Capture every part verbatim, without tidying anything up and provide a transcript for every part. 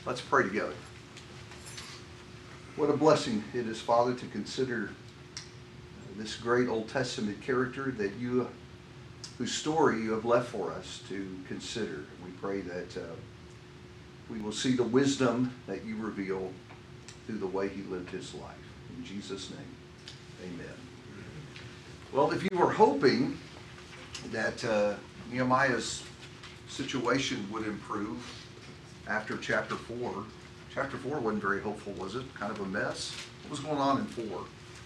Let's pray together. What a blessing it is, Father, to consider this great Old Testament character that you, whose story you have left for us to consider. We pray that uh, we will see the wisdom that you reveal through the way he lived his life. In Jesus' name, amen. Well, if you were hoping that uh, Nehemiah's situation would improve after chapter four, chapter four wasn't very hopeful, was it? Kind of a mess. What was going on in four?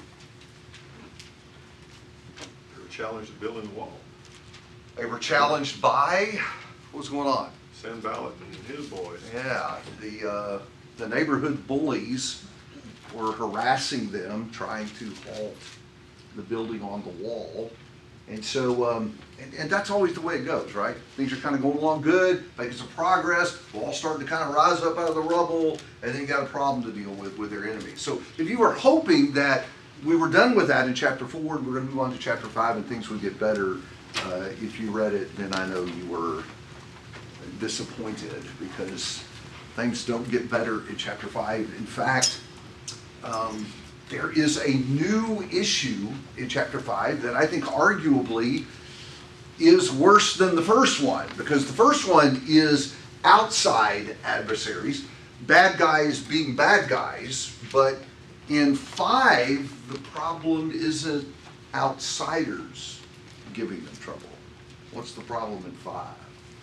They were challenged to building the wall. They were challenged by, what was going on? Sanballat and his boys. Yeah, the uh, the neighborhood bullies were harassing them, trying to halt the building on the wall. And so, um, and, and that's always the way it goes, right? Things are kind of going along good, making some progress, wall's starting to kind of rise up out of the rubble, and then you got a problem to deal with with their enemies. So if you were hoping that we were done with that in chapter four, and we're going to move on to chapter five, and things would get better, uh, if you read it, then I know you were disappointed, because things don't get better in chapter five. In fact, um, there is a new issue in chapter five that I think arguably is worse than the first one, because the first one is outside adversaries, bad guys being bad guys, but in five, the problem isn't outsiders giving them trouble. What's the problem in five?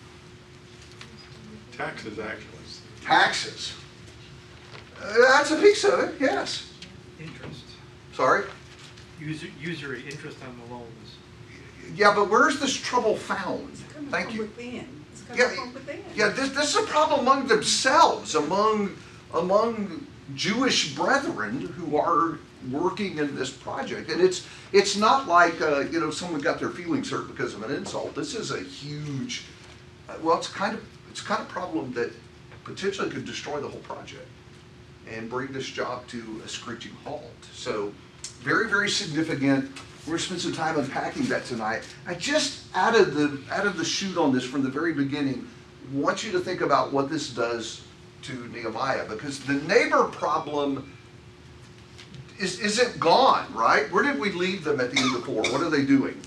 Taxes, actually. Taxes. Uh, that's a piece of it, yes. Interest. Sorry? User, usury interest on the loans. Yeah, but where's this trouble found? It's coming Thank from you. within. It's coming Yeah, from within. yeah. This, this is a problem among themselves, among among Jewish brethren who are working in this project, and it's it's not like uh, you know someone got their feelings hurt because of an insult. This is a huge, uh, well, it's kind of it's kind of problem that potentially could destroy the whole project and bring this job to a screeching halt. So, very very significant. We're going to spend some time unpacking that tonight. I just, out of the out of the chute on this from the very beginning, want you to think about what this does to Nehemiah, because the neighbor problem is, isn't gone, right? Where did we leave them at the end of four? What are they doing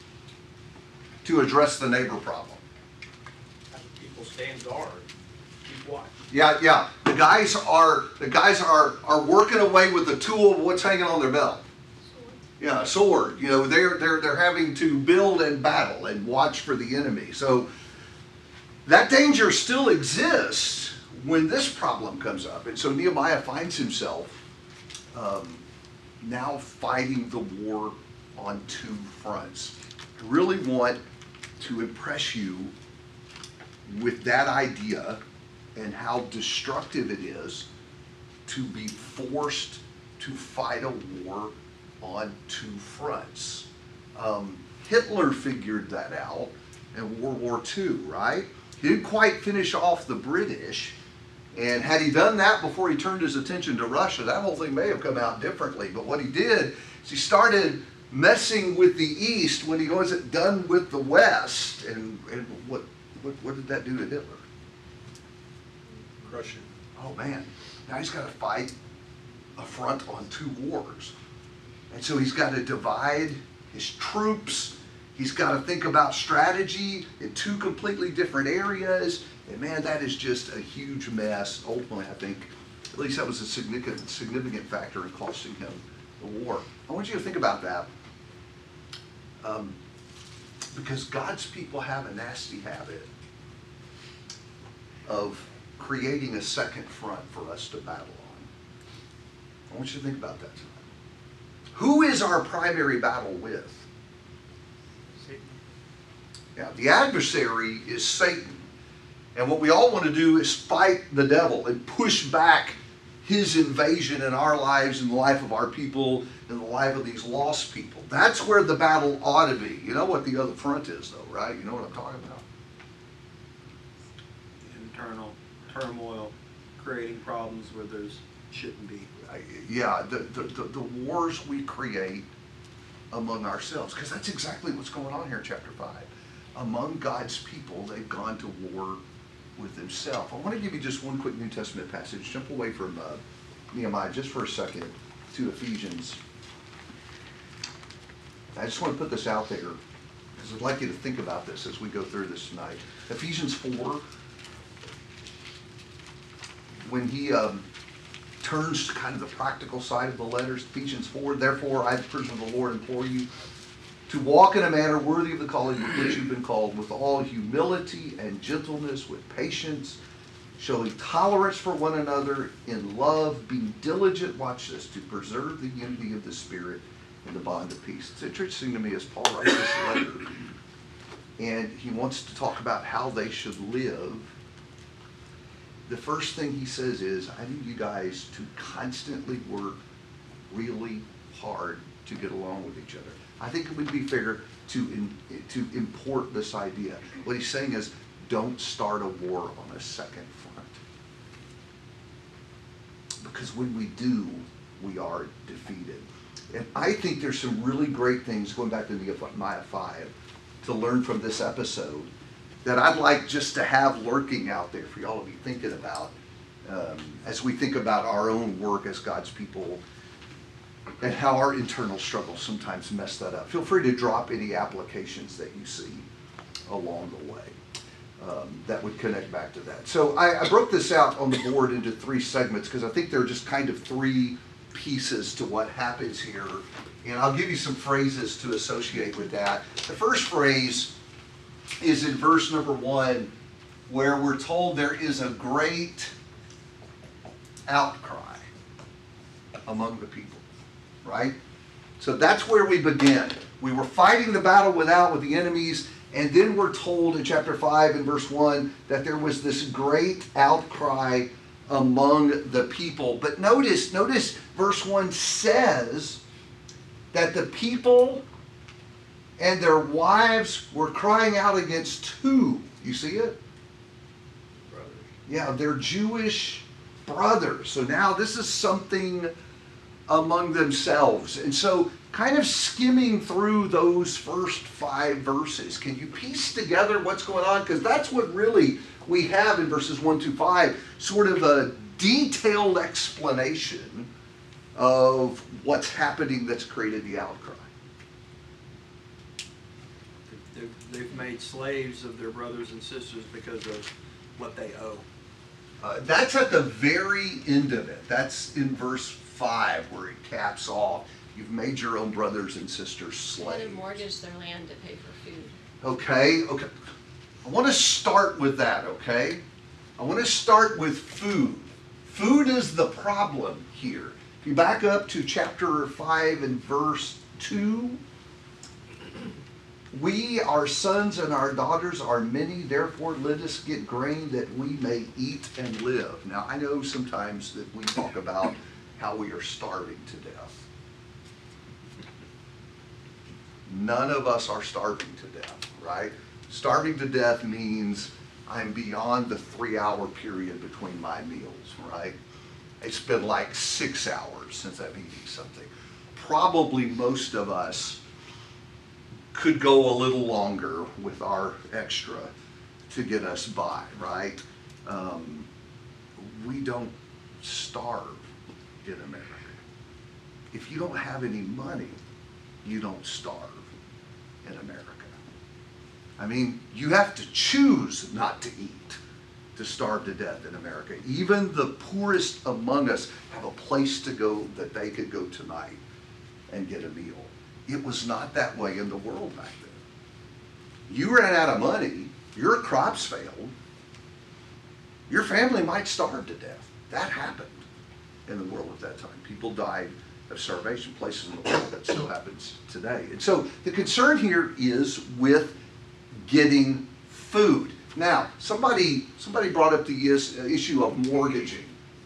to address the neighbor problem? People stand guard, keep watch. Yeah, yeah. The guys are the guys are are working away with the tool of what's hanging on their belt. Yeah, a sword. You know, they're they're they're having to build and battle and watch for the enemy. So that danger still exists when this problem comes up. And so Nehemiah finds himself um, now fighting the war on two fronts. I really want to impress you with that idea and how destructive it is to be forced to fight a war on two fronts. Um, Hitler figured that out in World War Two, right? He didn't quite finish off the British, and had he done that before he turned his attention to Russia, that whole thing may have come out differently. But what he did is he started messing with the East when he wasn't done with the West. And, and what, what what did that do to Hitler? Crush him. Oh man, now he's got to fight a front on two wars. And so he's got to divide his troops. He's got to think about strategy in two completely different areas. And man, that is just a huge mess. Ultimately, I think, at least that was a significant, significant factor in costing him the war. I want you to think about that. Um, because God's people have a nasty habit of creating a second front for us to battle on. I want you to think about that tonight. Who is our primary battle with? Satan. Yeah, the adversary is Satan. And what we all want to do is fight the devil and push back his invasion in our lives, in the life of our people, in the life of these lost people. That's where the battle ought to be. You know what the other front is, though, right? You know what I'm talking about? Internal turmoil, creating problems where there's shouldn't be. I- Yeah, the, the, the, the wars we create among ourselves, because that's exactly what's going on here in chapter five. Among God's people, they've gone to war with himself. I want to give you just one quick New Testament passage. Jump away from uh, Nehemiah just for a second to Ephesians. I just want to put this out there because I'd like you to think about this as we go through this tonight. Ephesians four, when he um, turns to kind of the practical side of the letters, Ephesians four, therefore I, the prisoner of the Lord, implore you to walk in a manner worthy of the calling with which you've been called, with all humility and gentleness, with patience, showing tolerance for one another in love, being diligent, watch this, to preserve the unity of the Spirit in the bond of peace. It's interesting to me as Paul writes this letter, and he wants to talk about how they should live. The first thing he says is, I need you guys to constantly work really hard to get along with each other. I think it would be fair to in, to import this idea. What he's saying is, don't start a war on a second front. Because when we do, we are defeated. And I think there's some really great things, going back to Nehemiah five, to learn from this episode that I'd like just to have lurking out there for y'all to be thinking about um, as we think about our own work as God's people and how our internal struggles sometimes mess that up. Feel free to drop any applications that you see along the way um, that would connect back to that. So I, I broke this out on the board into three segments because I think there are just kind of three pieces to what happens here. And I'll give you some phrases to associate with that. The first phrase is in verse number one, where we're told there is a great outcry among the people, right? So that's where we begin. We were fighting the battle without with the enemies, and then we're told in chapter five and verse one that there was this great outcry among the people. But notice, notice verse one says that the people and their wives were crying out against who? You see it? Brothers. Yeah, their Jewish brothers. So now this is something among themselves. And so kind of skimming through those first five verses, can you piece together what's going on? Because that's what really we have in verses one to five, sort of a detailed explanation of what's happening that's created the outcry. They've, they've made slaves of their brothers and sisters because of what they owe. Uh, that's at the very end of it. That's in verse five where it caps off. You've made your own brothers and sisters They had to slaves. mortgage their land to pay for food. Okay, okay. I want to start with that, okay? I want to start with food. Food is the problem here. If you back up to chapter five and verse two, we, our sons and our daughters are many, therefore let us get grain that we may eat and live. Now, I know sometimes that we talk about how we are starving to death. None of us are starving to death, right? Starving to death means I'm beyond the three-hour period between my meals, right? It's been like six hours since I've eaten something. Probably most of us could go a little longer with our extra to get us by, right? Um, we don't starve in America. If you don't have any money, you don't starve in America. I mean, you have to choose not to eat to starve to death in America. Even the poorest among us have a place to go that they could go tonight and get a meal. It was not that way in the world back then. You ran out of money, your crops failed, your family might starve to death. That happened in the world at that time. People died of starvation, places in the world that still happens today. And so the concern here is with getting food. Now, somebody somebody brought up the is, uh, issue of mortgaging.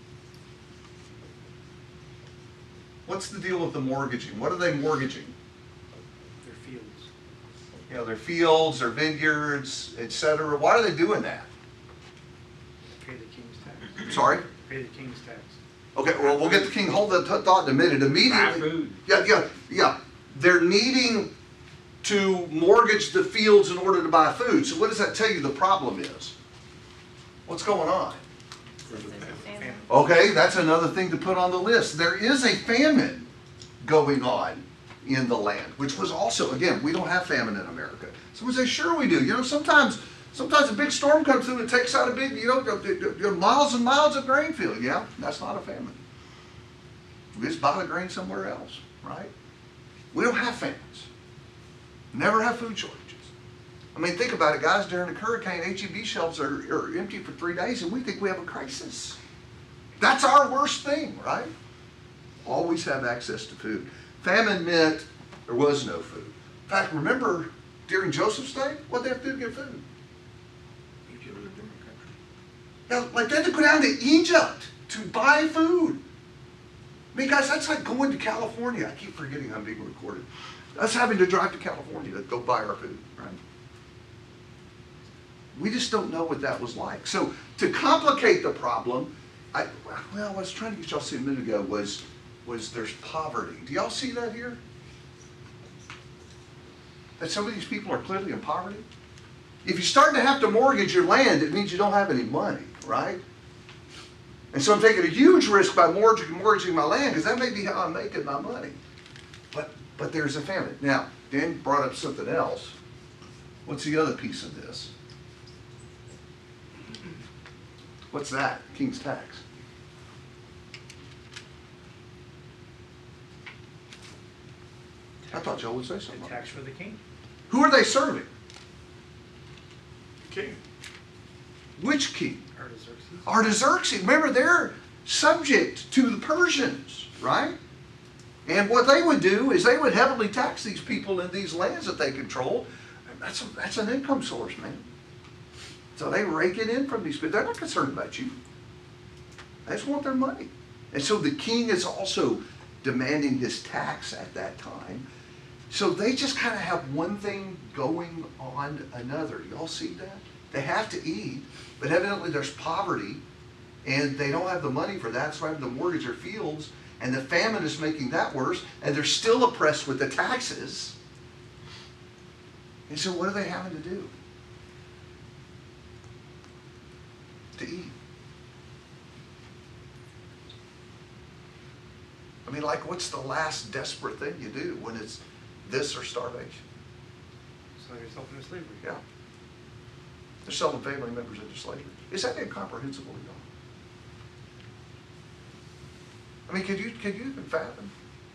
What's the deal with the mortgaging? What are they mortgaging? Their fields. You know, their fields, their vineyards, et cetera. Why are they doing that? Pay the king's tax. Sorry? Pay the king's tax. Okay, well, we'll get the king. Hold that th- thought in a minute. Immediately. Buy food. Yeah, yeah, yeah. They're needing to mortgage the fields in order to buy food. So what does that tell you the problem is? What's going on? For the There's a family. famine. Okay, that's another thing to put on the list. There is a famine going on in the land, which was also, again, we don't have famine in America. Someone says, sure we do. You know, sometimes, sometimes a big storm comes through and takes out a big, you know, you know, miles and miles of grain field. Yeah, that's not a famine. We just buy the grain somewhere else, right? We don't have famines. Never have food shortages. I mean, think about it, guys. During the hurricane, H E B shelves are, are empty for three days, and we think we have a crisis. That's our worst thing, right? Always have access to food. Famine meant there was no food. In fact, remember during Joseph's day, what they have to do to get food? Egypt was a different country. Now, like they had to go down to Egypt to buy food. I mean, guys, that's like going to California. I keep forgetting I'm being recorded. That's having to drive to California to go buy our food, right? We just don't know what that was like. So to complicate the problem, I, well, I was trying to get y'all to see a minute ago was, was there's poverty. Do y'all see that here? That some of these people are clearly in poverty? If you start to have to mortgage your land, it means you don't have any money, right? And so I'm taking a huge risk by mortgaging, mortgaging my land because that may be how I'm making my money. But, but there's a famine. Now, Dan brought up something else. What's the other piece of this? What's that? King's tax. I thought y'all would say The something. tax for the king. Who are they serving? King. Which king? Artaxerxes. Artaxerxes. Remember, they're subject to the Persians, right? And what they would do is they would heavily tax these people in these lands that they control. That's, a, that's an income source, man. So they rake it in from these people. They're not concerned about you. They just want their money. And so the king is also demanding his tax at that time. So they just kind of have one thing going on another. Y'all see that? They have to eat, but evidently there's poverty, and they don't have the money for that, so they have to mortgage their fields, and the famine is making that worse, and they're still oppressed with the taxes. And so what are they having to do? To eat. I mean, like, what's the last desperate thing you do when it's this or starvation? Sell yourself into slavery. Yeah. They're selling family members into slavery. Is that incomprehensible to y'all? I mean, could you, could you even fathom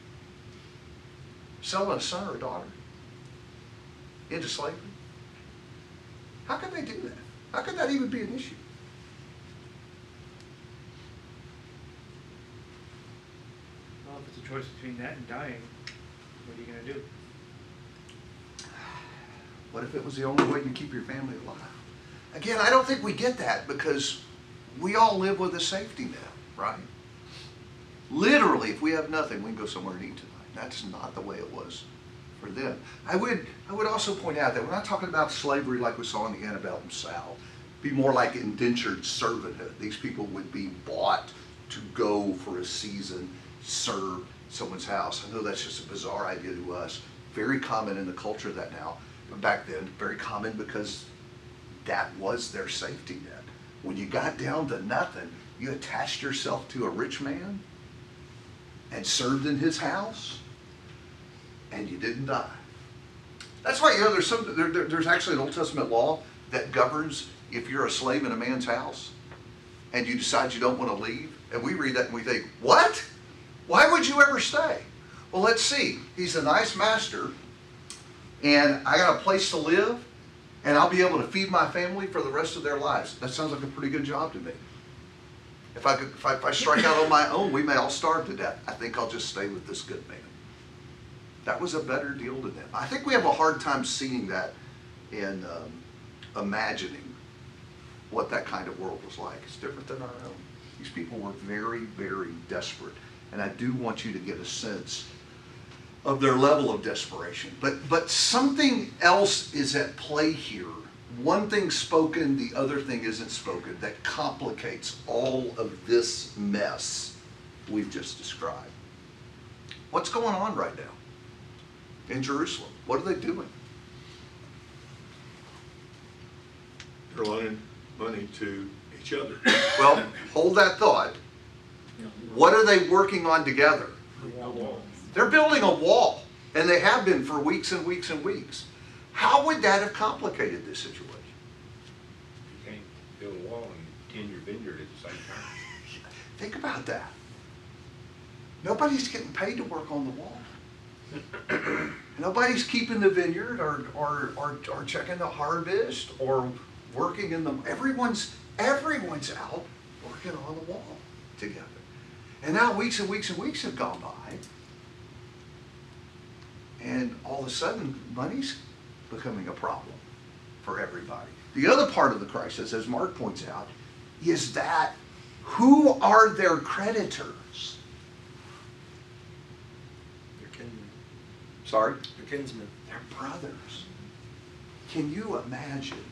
selling a son or a daughter into slavery? How could they do that? How could that even be an issue? Well, if it's a choice between that and dying, what are you gonna do? What if it was the only way you keep your family alive? Again, I don't think we get that because we all live with a safety net, right? Literally, if we have nothing, we can go somewhere and eat tonight. That's not the way it was for them. I would, I would also point out that we're not talking about slavery like we saw in the antebellum South. It'd be more like indentured servanthood. These people would be bought to go for a season, serve someone's house. I know that's just a bizarre idea to us. Very common in the culture of that now. But back then, very common because that was their safety net. When you got down to nothing, you attached yourself to a rich man and served in his house, and you didn't die. That's why, you know, there's some, there, there, there's actually an Old Testament law that governs if you're a slave in a man's house and you decide you don't want to leave. And we read that and we think, what? Why would you ever stay? Well, let's see. He's a nice master, and I got a place to live, and I'll be able to feed my family for the rest of their lives. That sounds like a pretty good job to me. If I, could, if I, if I strike out on my own, we may all starve to death. I think I'll just stay with this good man. That was a better deal to them. I think we have a hard time seeing that and um, imagining what that kind of world was like. It's different than our own. These people were very, very desperate. And I do want you to get a sense of their level of desperation. But, but something else is at play here. One thing spoken, the other thing isn't spoken, that complicates all of this mess we've just described. What's going on right now in Jerusalem? What are they doing? They're loaning money to each other. Well, hold that thought. What are they working on together? They're building a wall, and they have been for weeks and weeks and weeks. How would that have complicated this situation? You can't build a wall and tend your vineyard at the same time. Think about that. Nobody's getting paid to work on the wall. Nobody's keeping the vineyard or, or, or, or checking the harvest or working in the, everyone's, everyone's out working on the wall together. And now weeks and weeks and weeks have gone by. And all of a sudden, money's becoming a problem for everybody. The other part of the crisis, as Mark points out, is that who are their creditors? Their kinsmen. Sorry? Their kinsmen. They're brothers. Can you imagine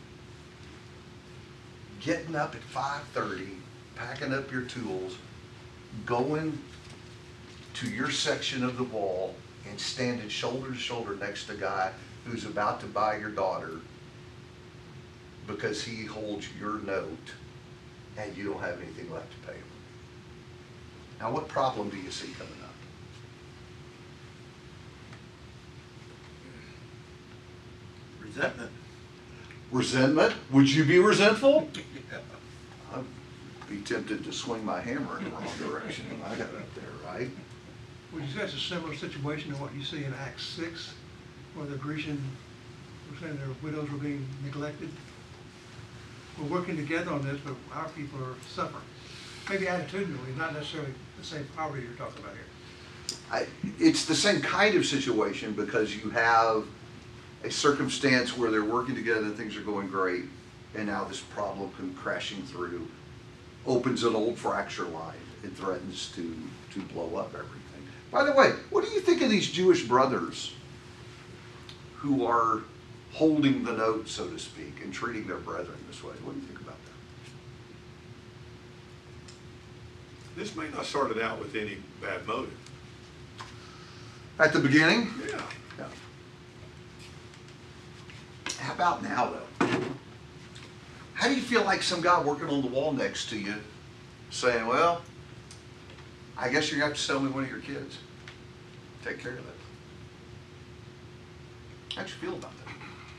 getting up at five thirty, packing up your tools, going to your section of the wall and standing shoulder to shoulder next to a guy who's about to buy your daughter because he holds your note and you don't have anything left to pay him? Now, what problem do you see coming up? Resentment. Resentment? Would you be resentful? I'd be tempted to swing my hammer in the wrong direction when I got up there, right? Would you say it's a similar situation to what you see in Acts six, where the Grecian were saying their widows were being neglected? We're working together on this, but our people are suffering. Maybe attitudinally, not necessarily the same poverty you're talking about here. I, it's the same kind of situation because you have a circumstance where they're working together and things are going great, and now this problem comes crashing through, opens an old fracture line, and threatens to, to blow up everything. By the way, what do you think of these Jewish brothers who are holding the note, so to speak, and treating their brethren this way? What do you think about that? This may not have started out with any bad motive. At the beginning? Yeah. Yeah. How about now, though? How do you feel like some guy working on the wall next to you saying, well, I guess you're going to have to sell me one of your kids. Take care of that. How'd you feel about that?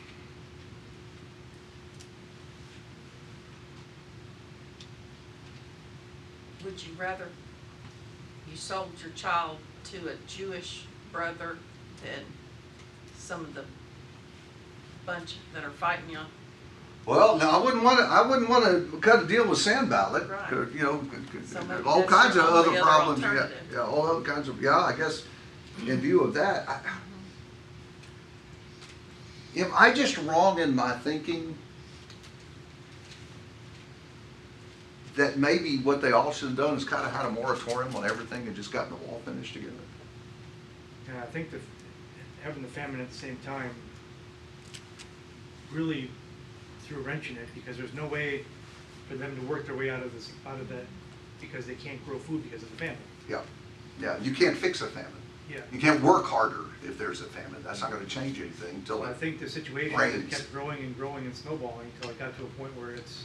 Would you rather you sold your child to a Jewish brother than some of the bunch that are fighting you? Well, no, I wouldn't want to. I wouldn't want to cut a deal with Sanballat. Right. Could, You know, could- could- Some of all that's kinds of their other only other problems. Yeah, alternative. yeah, all other kinds of. Yeah, I guess in view of that, I, am I just wrong in my thinking that maybe what they all should have done is kind of had a moratorium on everything and just gotten the wall finished together? And I think that having the famine at the same time really threw a wrench in it, because there's no way for them to work their way out of this, out of that, because they can't grow food because of the famine. Yeah, yeah. You can't fix a famine. Yeah. You can't work harder if there's a famine. That's not going to change anything until So I it. think the situation Rains. kept growing and growing and snowballing until it got to a point where it's,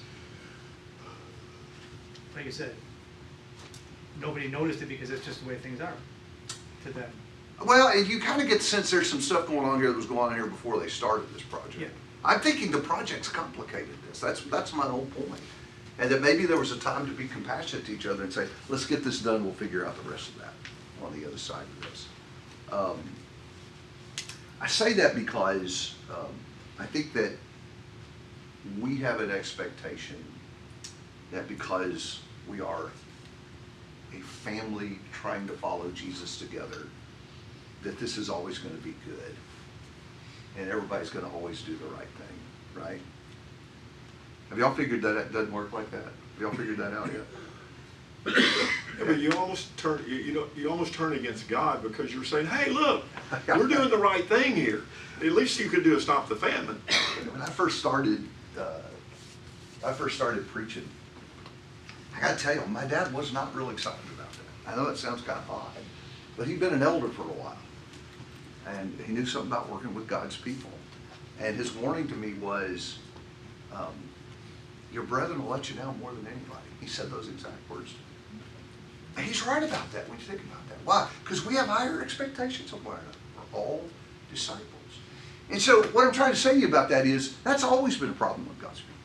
like I said, nobody noticed it because it's just the way things are to them. Well, and you kind of get the sense there's some stuff going on here that was going on here before they started this project. Yeah. I'm thinking the project's complicated this. That's that's my whole point. And that maybe there was a time to be compassionate to each other and say, let's get this done, we'll figure out the rest of that on the other side of this. Um, I say that because um, I think that we have an expectation that because we are a family trying to follow Jesus together, that this is always going to be good. And everybody's going to always do the right thing, right? Have y'all figured that it doesn't work like that? Have y'all figured that out yet? Yeah, but you almost turn, you, you know, you almost turn against God because you're saying, hey, look, we're doing the right thing here. At least you could do is stop the famine. When I first started, uh, I first started preaching, I got to tell you, my dad was not real excited about that. I know that sounds kind of odd, but he'd been an elder for a while. And he knew something about working with God's people. And his warning to me was, um, your brethren will let you down more than anybody. He said those exact words. And he's right about that when you think about that. Why? Because we have higher expectations of one another. We're all disciples. And so what I'm trying to say to you about that is that's always been a problem with God's people.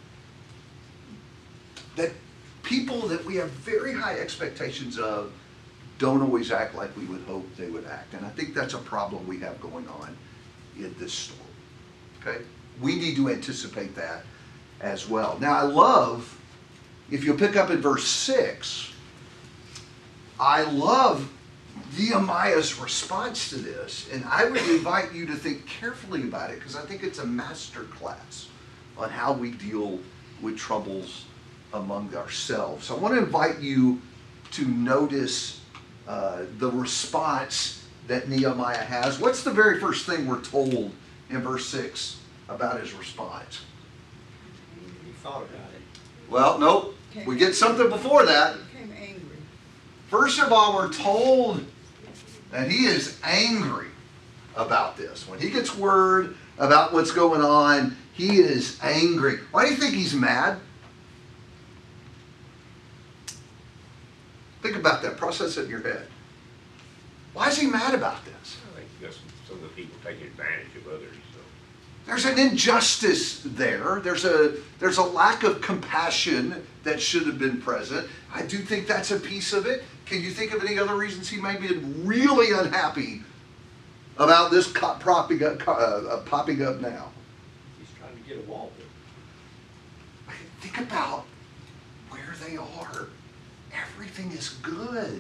That people that we have very high expectations of don't always act like we would hope they would act. And I think that's a problem we have going on in this story. Okay? We need to anticipate that as well. Now I love, if you pick up in verse six, I love Nehemiah's response to this, and I would invite you to think carefully about it because I think it's a master class on how we deal with troubles among ourselves. I want to invite you to notice uh, the response that Nehemiah has. What's the very first thing we're told in verse six about his response? He thought about it. Well, nope. We get something before that. Became angry. First of all, we're told that he is angry about this. When he gets word about what's going on, he is angry. Why do you think he's mad? Think about that. Process it in your head. Why is he mad about this? I think that's some of the people taking advantage of others, so. There's an injustice there. There's a, there's a lack of compassion that should have been present. I do think that's a piece of it. Can you think of any other reasons he may be really unhappy about this co- propping up, uh, uh, popping up now? He's trying to get a wall built. Think about where they are. Everything is good.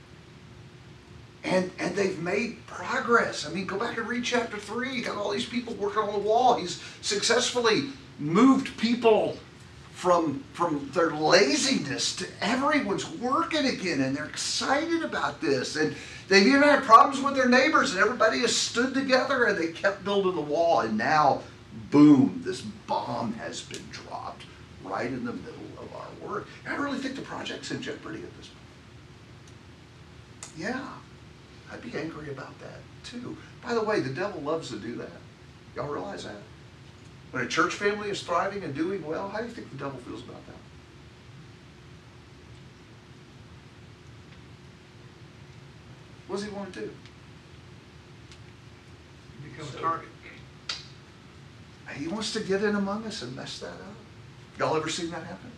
And, and they've made progress. I mean, go back and read chapter three. You got all these people working on the wall. He's successfully moved people from, from their laziness to everyone's working again, and they're excited about this. And they've even had problems with their neighbors, and everybody has stood together, and they kept building the wall. And now, boom, this bomb has been dropped right in the middle of our work. And I really think the project's in jeopardy at this point. Yeah. I'd be angry about that too. By the way, the devil loves to do that. Y'all realize that? When a church family is thriving and doing well, how do you think the devil feels about that? What does he want to do? Become a target. He wants to get in among us and mess that up. Y'all ever seen that happen?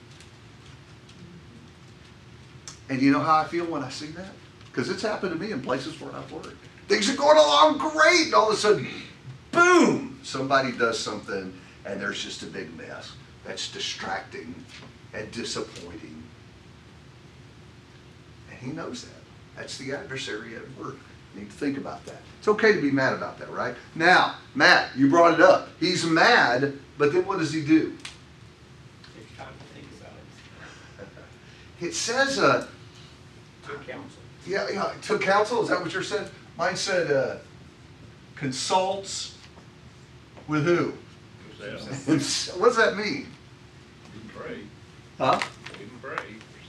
And you know how I feel when I see that? Because it's happened to me in places where I've worked. Things are going along great, and all of a sudden, boom, somebody does something, and there's just a big mess. That's distracting and disappointing. And he knows that. That's the adversary at work. You need to think about that. It's okay to be mad about that, right? Now, Matt, you brought it up. He's mad, but then what does he do? Take time to think about it. It says, uh, Took counsel. yeah, yeah, took counsel, is that what yours said? Mine said, uh, consults with who? Yourself. What does that mean? You can pray. Huh? You can pray.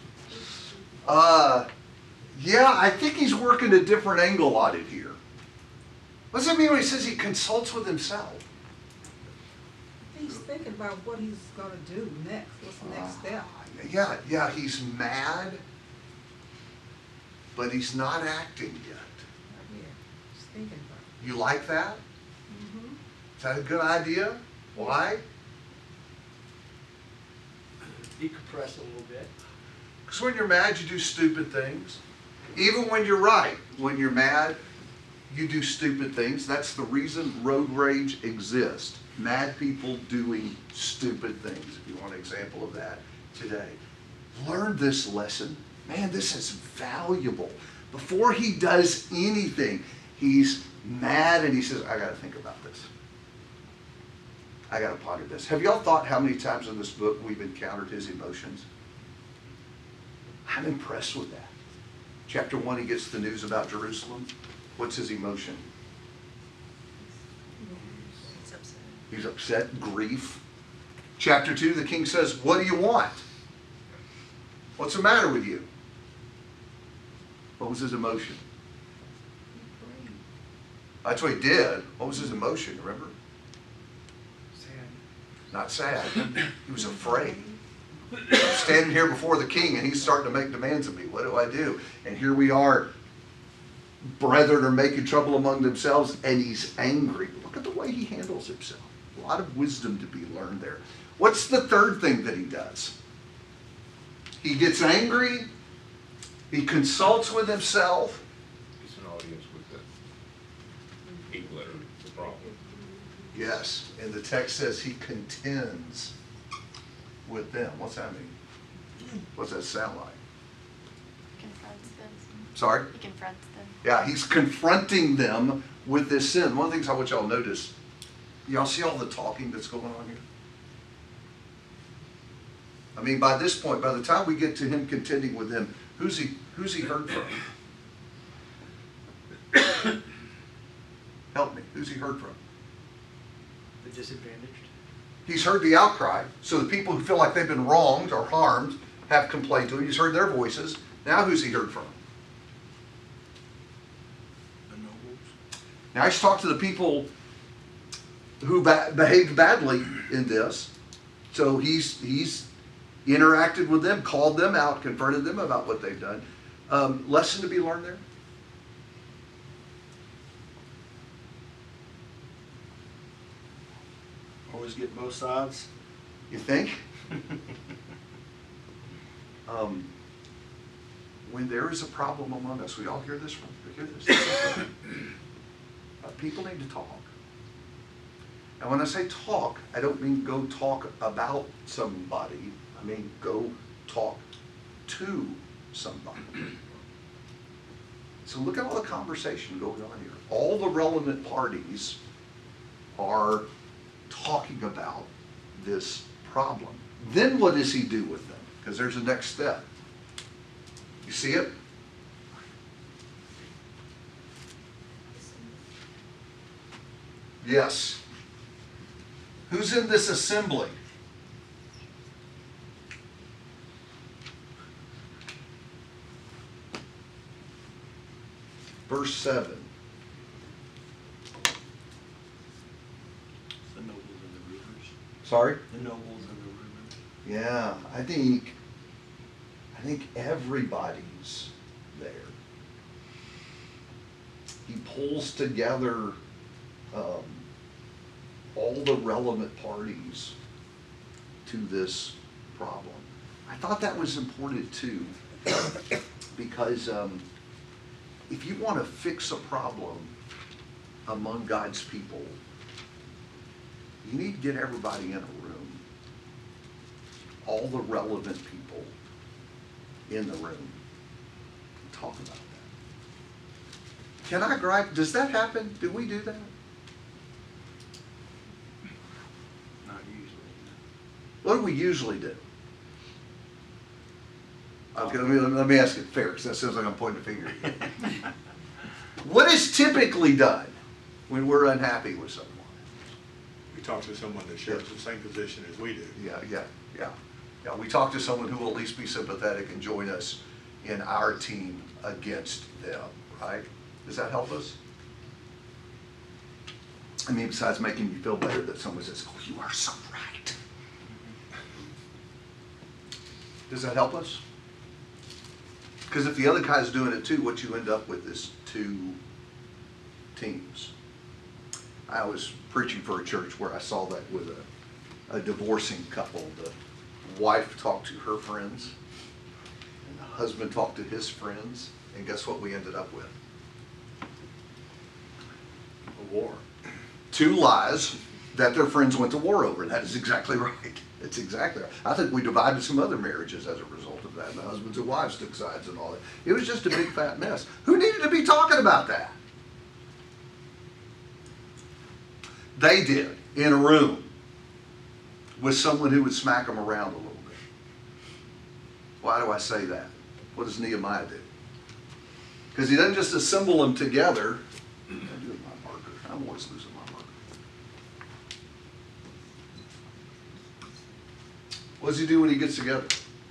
Uh, yeah, I think he's working a different angle on it here. What does that mean when he says he consults with himself? He's thinking about what he's gonna do next, what's the next step? Uh, yeah, yeah, he's mad, but he's not acting yet. Right here, he's thinking about it. You like that? Mm-hmm. Is that a good idea? Why? Decompress a little bit. Because when you're mad, you do stupid things. Even when you're right, when you're mad, you do stupid things. That's the reason road rage exists. Mad people doing stupid things. If you want an example of that today. Learn this lesson. Man, this is valuable. Before he does anything, he's mad and he says, I got to think about this. I got to ponder this. Have y'all thought how many times in this book we've encountered his emotions? I'm impressed with that. Chapter one, he gets the news about Jerusalem. What's his emotion? He's upset. He's upset, grief. Chapter two, the king says, what do you want? What's the matter with you? What was his emotion? That's what he did. What was his emotion, remember? Sad. Not sad. He was afraid. I'm standing here before the king and he's starting to make demands of me. What do I do? And here we are, brethren are making trouble among themselves, and he's angry. Look at the way he handles himself. A lot of wisdom to be learned there. What's the third thing that he does? He gets angry. He consults with himself. It's an audience with the people that are the problem. Yes, and the text says he contends with them. What's that mean? What's that sound like? Confronts them. Sorry? He confronts them. Yeah, he's confronting them with this sin. One of the things I want y'all to notice, y'all see all the talking that's going on here? I mean, by this point, by the time we get to him contending with them, who's he, who's he heard from? Help me, who's he heard from? The disadvantaged. He's heard the outcry. So the people who feel like they've been wronged or harmed have complained to him. He's heard their voices. Now who's he heard from? The nobles. Now he's talked to the people who ba- behaved badly in this. So he's he's interacted with them, called them out, confronted them about what they've done. Um, lesson to be learned there? Always get both sides. You think? um, when there is a problem among us, we all hear this from we hear this. uh, people need to talk. And when I say talk, I don't mean go talk about somebody. I mean go talk to somebody. So look at all the conversation going on here. All the relevant parties are talking about this problem. Then what does he do with them? Because there's a next step. You see it? Yes. Who's in this assembly? Verse seven. The nobles and the rulers. Sorry? The nobles and the rulers. Yeah, I think, I think everybody's there. He pulls together um, all the relevant parties to this problem. I thought that was important too, because um, if you want to fix a problem among God's people, you need to get everybody in a room. All the relevant people in the room. Talk about that. Can I gripe? Does that happen? Do we do that? Not usually. What do we usually do? Okay, let me, let me ask it fair, because that sounds like I'm pointing a finger at you. What is typically done when we're unhappy with someone? We talk to someone that shares the same position as we do. Yeah, yeah, yeah. Yeah, we talk to someone who will at least be sympathetic and join us in our team against them, right? Does that help us? I mean, besides making you feel better that someone says, oh, you are so right. Does that help us? Because if the other guy's doing it too, what you end up with is two teams. I was preaching for a church where I saw that with a, a divorcing couple. The wife talked to her friends, and the husband talked to his friends, and guess what we ended up with? A war. Two lies that their friends went to war over. That is exactly right. It's exactly right. I think we divided some other marriages as a result of that. The husbands and wives took sides and all that. It was just a big fat mess. Who needed to be talking about that? They did, in a room, with someone who would smack them around a little bit. Why do I say that? What does Nehemiah do? Because he doesn't just assemble them together. I'm doing my marker. I'm always losing my marker. What does he do when he gets together?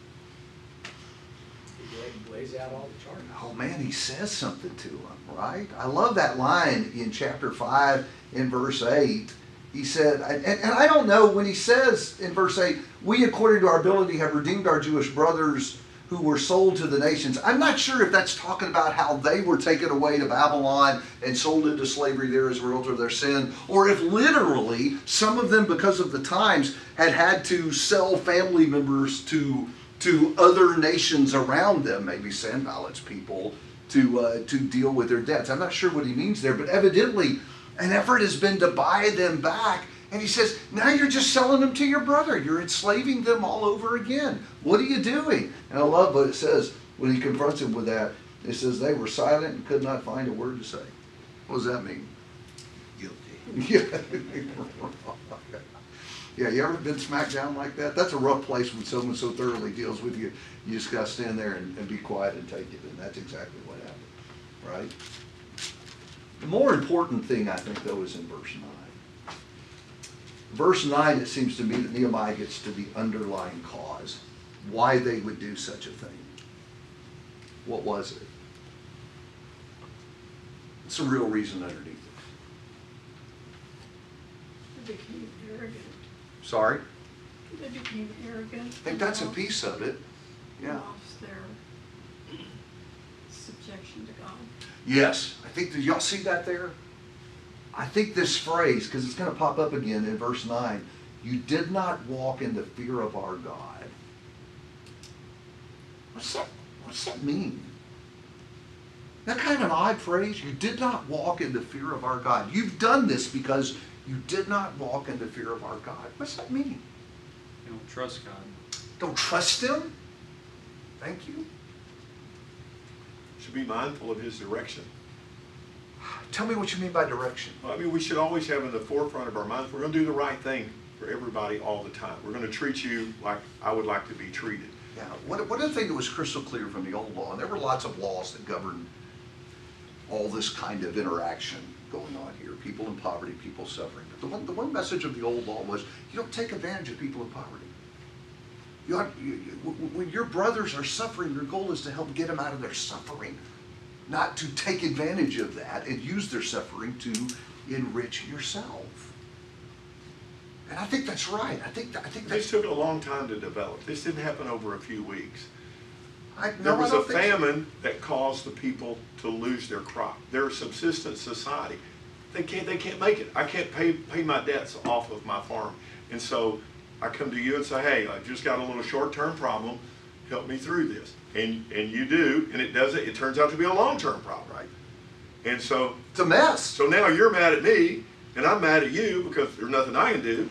He go ahead and lays out all the charges. Oh man, he says something to them, right? I love that line in chapter five in verse eight. He said, and, and I don't know, when he says in verse eight, we according to our ability have redeemed our Jewish brothers who were sold to the nations. I'm not sure if that's talking about how they were taken away to Babylon and sold into slavery there as a result of their sin, or if literally some of them, because of the times, had had to sell family members to, to other nations around them, maybe Sanballat's people, to, uh, to deal with their debts. I'm not sure what he means there, but evidently an effort has been to buy them back. And he says, now you're just selling them to your brother. You're enslaving them all over again. What are you doing? And I love what it says when he confronts him with that. It says they were silent and could not find a word to say. What does that mean? Guilty. Yeah. Yeah, you ever been smacked down like that? That's a rough place when someone so thoroughly deals with you. You just got to stand there and, and be quiet and take it. And that's exactly what happened, right? The more important thing, I think, though, is in verse nine. Verse nine, it seems to me that Nehemiah gets to the underlying cause, why they would do such a thing. What was it? It's a real reason underneath it. They became arrogant. Sorry? They became arrogant. I think that's a piece of it. Yeah. Lost their subjection to God. Yes. I think, did y'all see that there? I think this phrase, because it's going to pop up again in verse nine, you did not walk in the fear of our God. What's that, what's that mean? That kind of an odd phrase, you did not walk in the fear of our God. You've done this because you did not walk in the fear of our God. What's that mean? You don't trust God. Don't trust Him? Thank you. Should be mindful of his direction. Tell me what you mean by direction. Well, I mean, we should always have in the forefront of our minds, we're going to do the right thing for everybody all the time. We're going to treat you like I would like to be treated. Yeah, one, one other thing that was crystal clear from the old law, and there were lots of laws that governed all this kind of interaction going on here, people in poverty, people suffering. But the one, the one message of the old law was, you don't take advantage of people in poverty. You ought, you, you, when your brothers are suffering, your goal is to help get them out of their suffering, not to take advantage of that and use their suffering to enrich yourself. And I think that's right. I think, I think This that's... took a long time to develop. This didn't happen over a few weeks. I, no, There was I a don't think so. famine that caused the people to lose their crop. They're a subsistence society. They can't, they can't make it. I can't pay, pay my debts off of my farm. And so I come to you and say, hey, I've just got a little short-term problem. Help me through this. And, and you do, and it doesn't, it turns out to be a long-term problem. Right. And so, It's a mess. so now you're mad at me, and I'm mad at you because there's nothing I can do.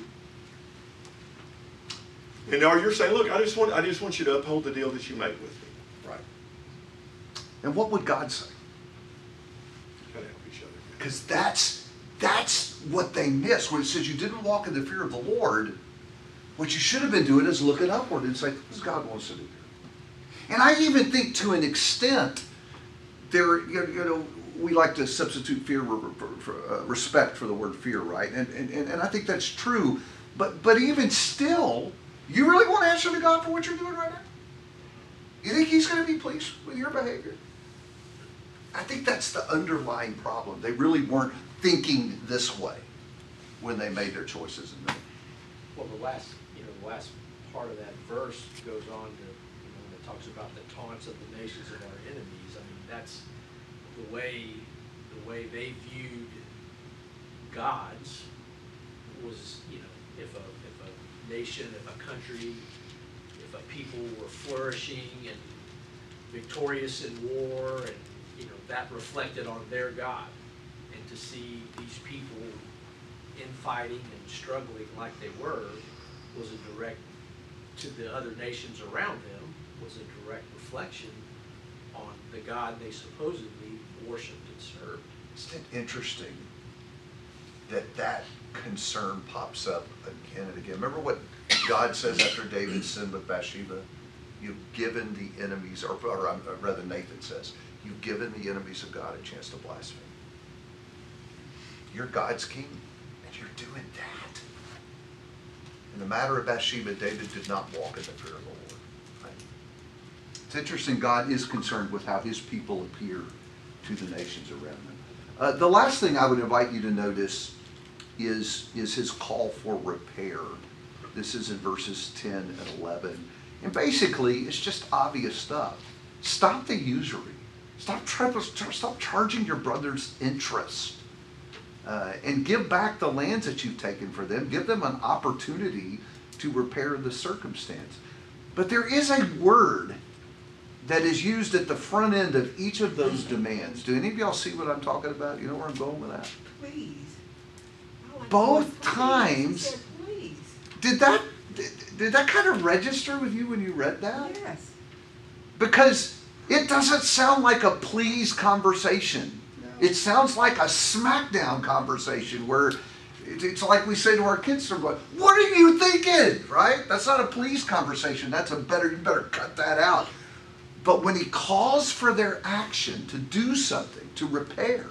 And now you're saying, look, I just want, I just want you to uphold the deal that you made with me. Right. And what would God say? Gotta help each other. Because that's, that's what they miss. When it says you didn't walk in the fear of the Lord, what you should have been doing is looking upward and say, what does God want us to do here? And I even think to an extent, there, you know, we like to substitute fear for, for uh, respect for the word fear, right? And, and, and I think that's true. But, but even still, you really want to answer to God for what you're doing right now? You think He's going to be pleased with your behavior? I think that's the underlying problem. They really weren't thinking this way when they made their choices. In Well, the last, you know, the last part of that verse goes on to, you know, when it talks about the taunts of the nations of our enemies. I mean, that's the way, the way they viewed gods was, you know, if a, if a nation, if a country, if a people were flourishing and victorious in war, and, you know, that reflected on their God. And to see these people infighting and struggling like they were was a direct, to the other nations around them, was a direct reflection on the God they supposedly worshipped and served. Isn't it interesting that that concern pops up again and again? Remember what God says after David sinned with Bathsheba? You've given the enemies, or, or uh, rather Nathan says, you've given the enemies of God a chance to blaspheme. You're God's king, and you're doing that. In the matter of Bathsheba, David did not walk in the fear of the Lord. Right? It's interesting, God is concerned with how His people appear to the nations around them. Uh, the last thing I would invite you to notice is, is his call for repair. This is in verses ten and eleven. And basically, it's just obvious stuff. Stop the usury. Stop trying to, stop charging your brothers interest. Uh, and give back the lands that you've taken for them. Give them an opportunity to repair the circumstance. But there is a word that is used at the front end of each of those demands. Do any of y'all see what I'm talking about? You know where I'm going with that? Please. I like Both the word please. times- He said please. Did that, did, did that kind of register with you when you read that? Yes. Because it doesn't sound like a please conversation. No. It sounds like a smackdown conversation where it's like we say to our kids, they're going, what are you thinking? Right? That's not a please conversation. That's a better, you better cut that out. But when he calls for their action to do something, to repair,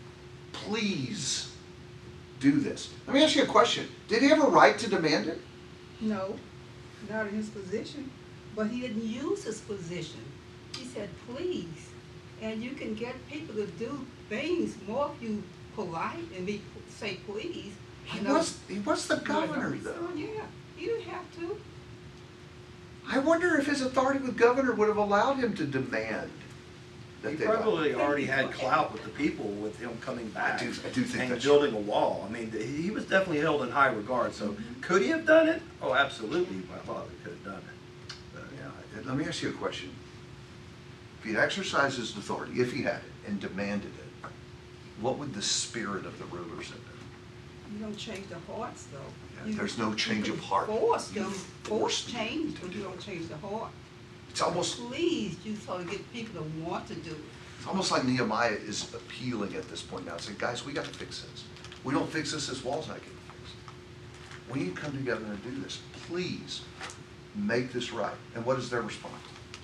please do this. Let me ask you a question. Did he have a right to demand it? No, not in his position. But he didn't use his position. He said please. And you can get people to do things more if you polite and be, say please. He You know, was, he was the governor, so, though. yeah, he didn't have to. I wonder if his authority with governor would have allowed him to demand that He they. probably already had clout with the people with him coming back I do, I do think and that's building a wall. I mean, he was definitely held in high regard. So could he have done it? Oh, absolutely. My father could have done it. But, Yeah, let me ask you a question. If he'd exercised his authority, if he had it, and demanded it, what would the spirit of the rulers have been? You don't change the hearts though. Yeah, You- there's no change of heart. Force You them, force force them change, to but do you it. don't change the heart. It's almost, Please, you sort of get people to want to do it. it's almost like Nehemiah is appealing at this point now, saying, guys, we gotta fix this. We don't fix this, this wall's not getting fixed. We need to come together and do this. Please, make this right. And what is their response?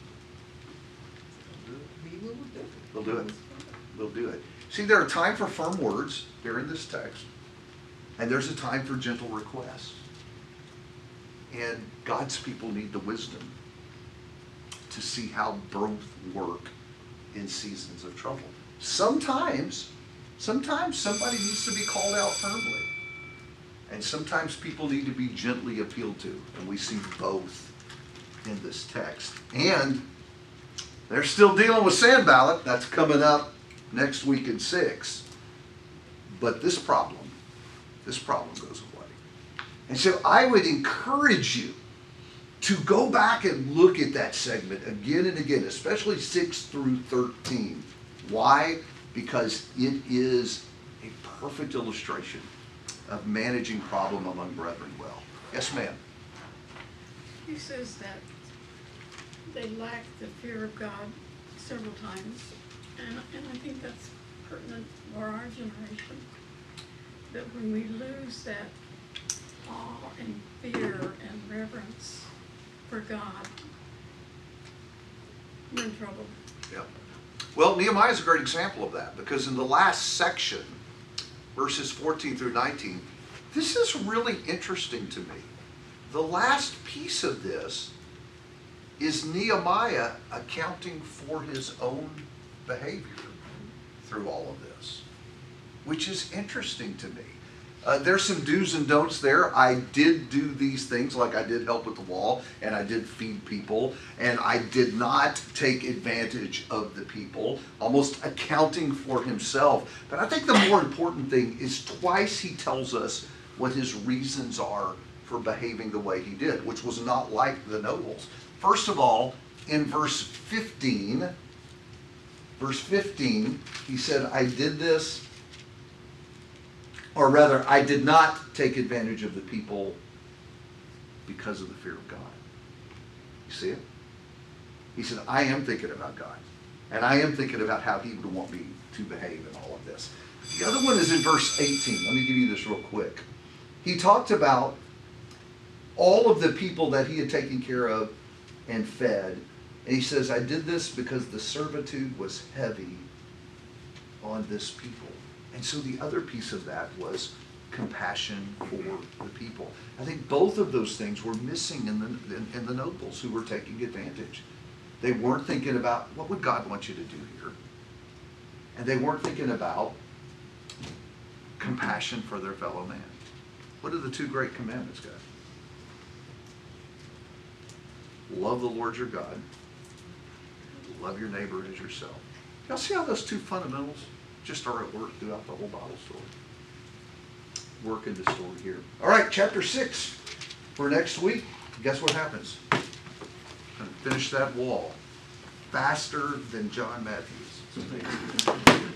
We will do it. We'll do it. We'll do it. See, there are time for firm words there in this text, and there's a time for gentle requests. And God's people need the wisdom to see how both work in seasons of trouble. Sometimes, sometimes somebody needs to be called out firmly. And sometimes people need to be gently appealed to. And we see both in this text. And they're still dealing with Sanballat. That's coming up next week in six. But this problem, this problem goes away. And so I would encourage you to go back and look at that segment again and again, especially six through thirteen. Why? Because it is a perfect illustration of managing problem among brethren well. Yes, ma'am. He says that they lack the fear of God several times, and, and I think that's pertinent for our generation, that when we lose that awe and fear and reverence for God, we're in trouble. Yep. Well, Nehemiah is a great example of that, because in the last section, verses fourteen through nineteen, this is really interesting to me. The last piece of this is Nehemiah accounting for his own behavior through all of this, which is interesting to me. Uh, there's some do's and don'ts there. I did do these things, like I did help with the wall, and I did feed people, and I did not take advantage of the people, almost accounting for himself. But I think the more important thing is twice he tells us what his reasons are for behaving the way he did, which was not like the nobles. First of all, in verse fifteen, verse fifteen, he said, I did this, or rather, I did not take advantage of the people because of the fear of God. You see it? He said, I am thinking about God. And I am thinking about how he would want me to behave in all of this. The other one is in verse eighteen. Let me give you this real quick. He talked about all of the people that he had taken care of and fed. And he says, I did this because the servitude was heavy on this people. And so the other piece of that was compassion for the people. I think both of those things were missing in the, in, in the nobles who were taking advantage. They weren't thinking about, what would God want you to do here? And they weren't thinking about compassion for their fellow man. What are the two great commandments, guys? Love the Lord your God. Love your neighbor as yourself. Y'all see how those two fundamentals just are at work throughout the whole Bible story? Work in the story here. All right, chapter six for next week. Guess what happens? Gonna finish that wall faster than John Matthews.